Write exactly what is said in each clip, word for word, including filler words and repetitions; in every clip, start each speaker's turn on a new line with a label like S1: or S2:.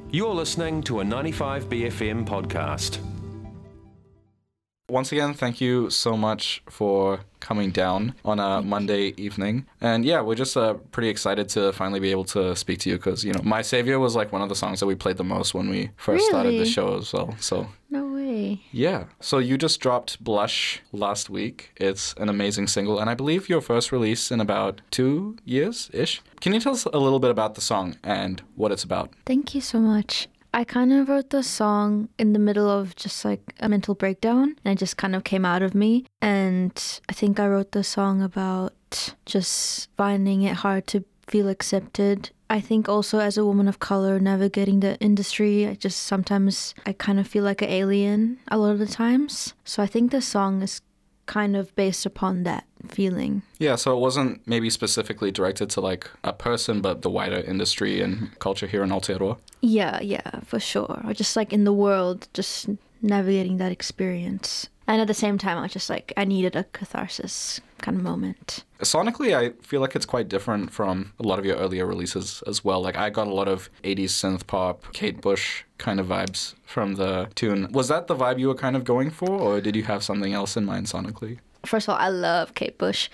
S1: You're listening to a ninety-five B F M podcast.
S2: Once again, thank you so much for coming down on a Monday evening. And yeah, we're just uh, pretty excited to finally be able to speak to you because, you know, My Savior was like one of the songs that we played the most when we first
S3: Really?
S2: started the show as well. So
S3: No way.
S2: yeah. So you just dropped Blush last week. It's an amazing single, and I believe your first release in about two years-ish. Can you tell us a little bit about the song and what it's about?
S3: Thank you so much. I kind of wrote the song in the middle of just like a mental breakdown, and it just kind of came out of me. And I think I wrote the song about just finding it hard to feel accepted. I think also as a woman of color navigating the industry, I just sometimes I kind of feel like an alien a lot of the times. So I think the song is kind of based upon that feeling.
S2: Yeah, so it wasn't maybe specifically directed to like a person, but the wider industry and culture here in Aotearoa.
S3: Yeah, yeah, for sure. Or just like in the world, just navigating that experience. And at the same time, I was just like, I needed a catharsis kind of moment.
S2: Sonically, I feel like it's quite different from a lot of your earlier releases as well. Like, I got a lot of eighties synth pop, Kate Bush kind of vibes from the tune. Was that the vibe you were kind of going for, or did you have something else in mind sonically?
S3: First of all, I love Kate Bush.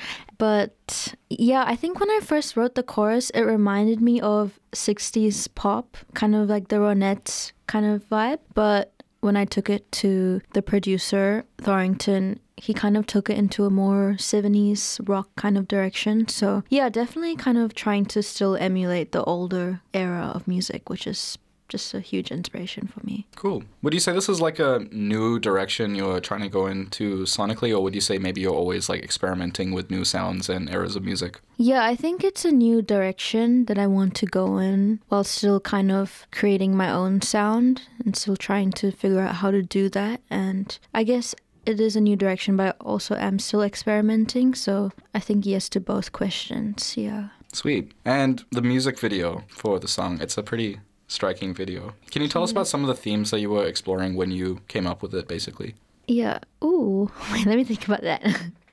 S3: But yeah, I think when I first wrote the chorus, it reminded me of sixties pop, kind of like the Ronettes kind of vibe. But when I took it to the producer, Thorington, he kind of took it into a more seventies rock kind of direction. So yeah, definitely kind of trying to still emulate the older era of music, which is just a huge inspiration for me.
S2: Cool. Would you say this is like a new direction you're trying to go into sonically, or would you say maybe you're always like experimenting with new sounds and eras of music?
S3: Yeah, I think it's a new direction that I want to go in while still kind of creating my own sound and still trying to figure out how to do that. And I guess it is a new direction, but I also am still experimenting. So I think yes to both questions. Yeah.
S2: Sweet. And the music video for the song, it's a pretty striking video. Can you tell us about some of the themes that you were exploring when you came up with it, basically?
S3: Yeah. Ooh, wait, let me think about that.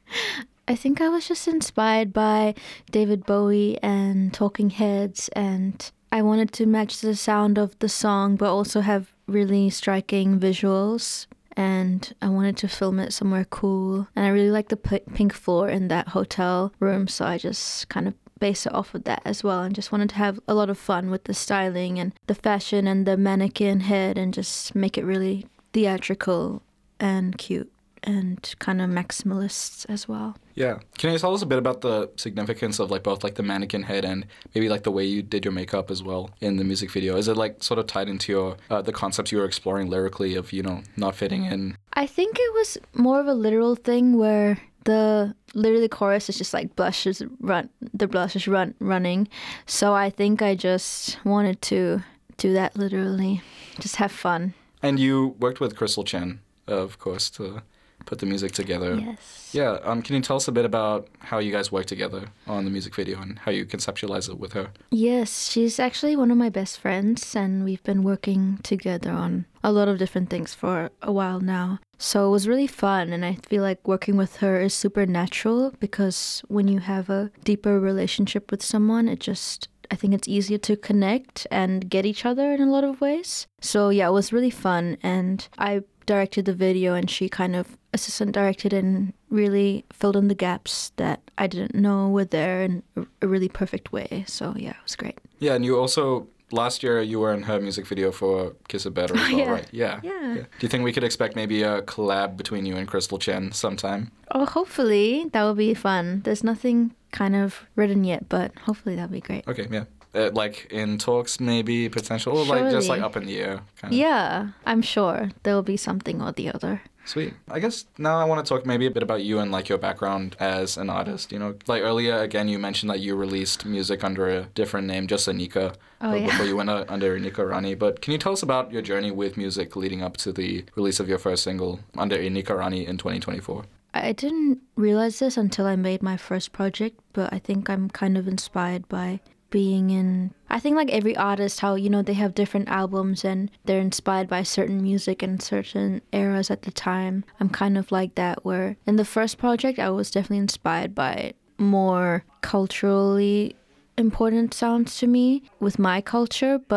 S3: I think I was just inspired by David Bowie and Talking Heads, and I wanted to match the sound of the song, but also have really striking visuals. And I wanted to film it somewhere cool. And I really like the p- pink floor in that hotel room, so I just kind of base it off of that as well, and just wanted to have a lot of fun with the styling and the fashion and the mannequin head and just make it really theatrical and cute and kind of maximalist as well.
S2: Yeah. Can you tell us a bit about the significance of like both like the mannequin head and maybe like the way you did your makeup as well in the music video? Is it like sort of tied into your uh, the concepts you were exploring lyrically of, you know, not fitting in?
S3: I think it was more of a literal thing where the literally chorus is just like blush is run the blush is run running. So I think I just wanted to do that literally. Just have fun.
S2: And you worked with Crystal Chen, of course, to put the music together.
S3: Yes.
S2: Yeah. Um, can you tell us a bit about how you guys work together on the music video and how you conceptualize it with her?
S3: Yes, she's actually one of my best friends, and we've been working together on a lot of different things for a while now. So it was really fun, and I feel like working with her is super natural because when you have a deeper relationship with someone, it just, I think it's easier to connect and get each other in a lot of ways. So yeah, it was really fun, and I directed the video and she kind of assistant directed and really filled in the gaps that I didn't know were there in a really perfect way. So yeah, it was great.
S2: Yeah, and you also, last year you were in her music video for Kiss It Better as well,
S3: yeah.
S2: right? Yeah.
S3: yeah.
S2: Yeah. Do you think we could expect maybe a collab between you and Crystal Chen sometime?
S3: Oh, hopefully that will be fun. There's nothing kind of written yet, but hopefully that'll be great.
S2: Okay, yeah. Uh, like in talks, maybe, potential, or like just like up in the air? Kind of.
S3: Yeah, I'm sure there will be something or the other.
S2: Sweet. I guess now I want to talk maybe a bit about you and like your background as an artist. You know, like earlier, again, you mentioned that you released music under a different name, just Anika,
S3: oh, yeah.
S2: before you went uh, under Anika Rani. But can you tell us about your journey with music leading up to the release of your first single under Anika Rani in twenty twenty-four?
S3: I didn't realize this until I made my first project, but I think I'm kind of inspired by being in, I think like every artist, how, you know, they have different albums and they're inspired by certain music and certain eras at the time. I'm kind of like that, where in the first project, I was definitely inspired by more culturally important sounds to me with my culture, but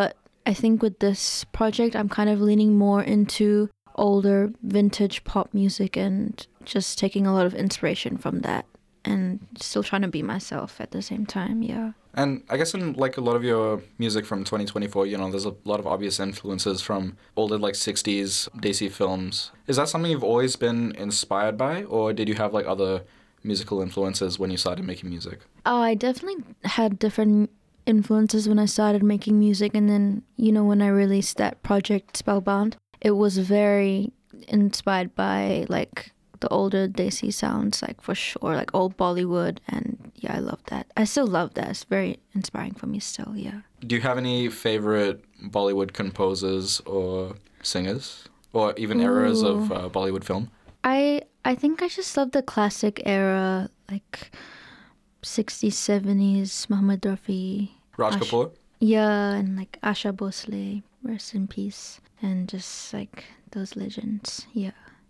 S3: I think with this project, I'm kind of leaning more into older vintage pop music and just taking a lot of inspiration from that and still trying to be myself at the same time, yeah.
S2: And I guess in like a lot of your music from twenty twenty-four, you know, there's a lot of obvious influences from older like sixties Desi films. Is that something you've always been inspired by, or did you have like other musical influences when you started making music?
S3: Oh, I definitely had different influences when I started making music, and then, you know, when I released that project Spellbound, it was very inspired by like the older Desi sounds, like for sure, like old Bollywood, and yeah, I love that. I still love that. It's very inspiring for me still, yeah.
S2: Do you have any favorite Bollywood composers or singers, or even eras of uh, Bollywood film?
S3: I I think I just love the classic era, like sixties, seventies, Muhammad Rafi.
S2: Raj
S3: Ash-
S2: Kapoor?
S3: Yeah, and like Asha Bhosle, rest in peace. And just like those legends, yeah.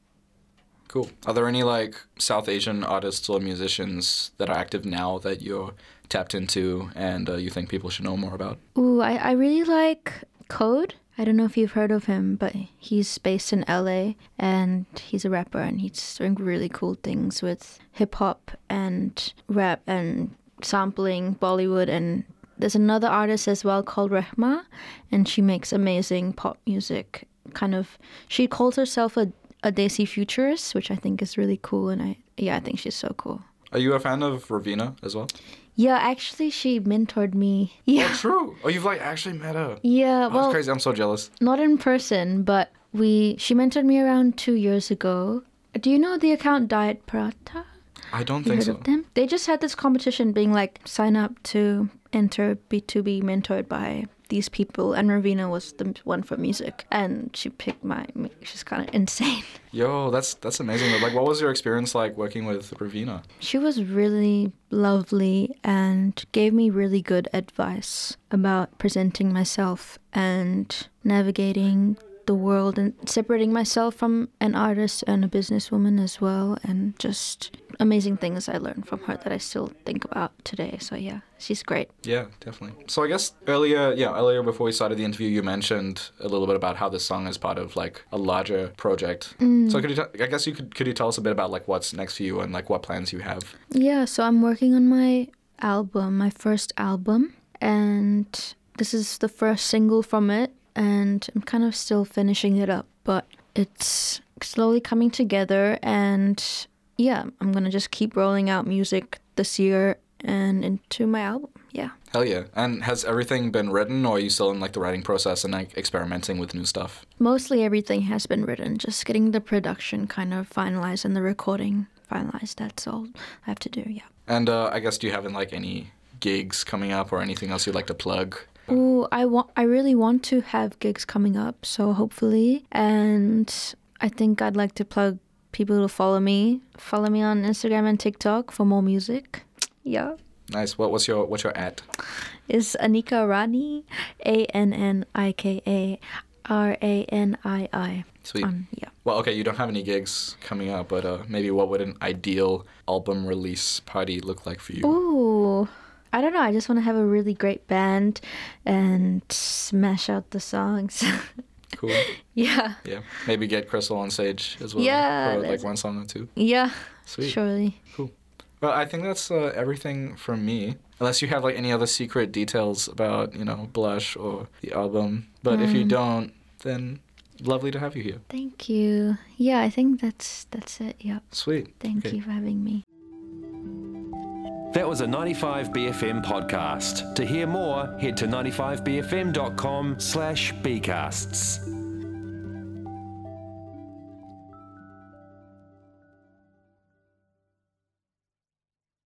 S2: Cool. Are there any like South Asian artists or musicians that are active now that you're tapped into and uh, you think people should know more about?
S3: Ooh, I, I really like Code. I don't know if you've heard of him, but he's based in L A and he's a rapper and he's doing really cool things with hip hop and rap and sampling Bollywood. And there's another artist as well called Rehma, and she makes amazing pop music. Kind of, she calls herself a a Desi futurist, which I think is really cool, and I yeah, I think she's so cool.
S2: Are you a fan of Ravina as well?
S3: Yeah, actually, she mentored me. Yeah.
S2: Oh, true. Oh, you've like actually met her.
S3: Yeah,
S2: Oh,
S3: well,
S2: that's crazy. I'm so jealous.
S3: not in person, but we she mentored me around two years ago. Do you know the account Diet Paratha?
S2: I don't
S3: You
S2: think
S3: heard
S2: so.
S3: of them? They just had this competition being like, sign up to enter B to be mentored by these people, and Ravina was the one for music, and she picked my, she's kind of insane.
S2: Yo, that's that's amazing. Like, what was your experience like working with Ravina?
S3: She was really lovely and gave me really good advice about presenting myself and navigating the world and separating myself from an artist and a businesswoman as well, and just amazing things I learned from her that I still think about today. So yeah, she's great.
S2: Yeah, definitely. So I guess earlier, yeah, earlier before we started the interview, you mentioned a little bit about how this song is part of like a larger project.
S3: Mm.
S2: So could you, t- I guess you could, could you tell us a bit about like what's next for you and like what plans you have?
S3: Yeah, so I'm working on my album, my first album, and this is the first single from it, and I'm kind of still finishing it up, but it's slowly coming together, and yeah, I'm gonna just keep rolling out music this year and into my album. Yeah.
S2: Hell yeah. And has everything been written, or are you still in like the writing process and like experimenting with new stuff?
S3: Mostly everything has been written, just getting the production kind of finalized and the recording finalized. That's all I have to do, yeah.
S2: And uh, I guess do you have like any gigs coming up or anything else you'd like to plug?
S3: Ooh, I want. I really want to have gigs coming up, so hopefully. And I think I'd like to plug people to follow me. Follow me on Instagram and TikTok for more music. Yeah.
S2: Nice. What what's your what's your at?
S3: It's Annika Rani, A N N I K A R A N I I.
S2: Sweet.
S3: Um, yeah.
S2: Well, okay, you don't have any gigs coming up, but uh, maybe what would an ideal album release party look like for you?
S3: Ooh. I don't know. I just want to have a really great band and smash out the songs.
S2: Cool.
S3: Yeah.
S2: Yeah. Maybe get Crystal on stage as well.
S3: Yeah,
S2: For like
S3: that's-
S2: one song or two.
S3: Yeah.
S2: Sweet.
S3: Surely.
S2: Cool. Well, I think that's uh, everything from me. Unless you have like any other secret details about, you know, Blush or the album. But if you
S3: Um.
S2: don't, then lovely to have you here.
S3: Thank you. Yeah, I think that's that's it. Yeah.
S2: Sweet.
S3: Thank
S2: Okay.
S3: you for having me.
S1: That was a ninety-five B F M podcast. To hear more, head to ninety-five b f m dot com slash bcasts.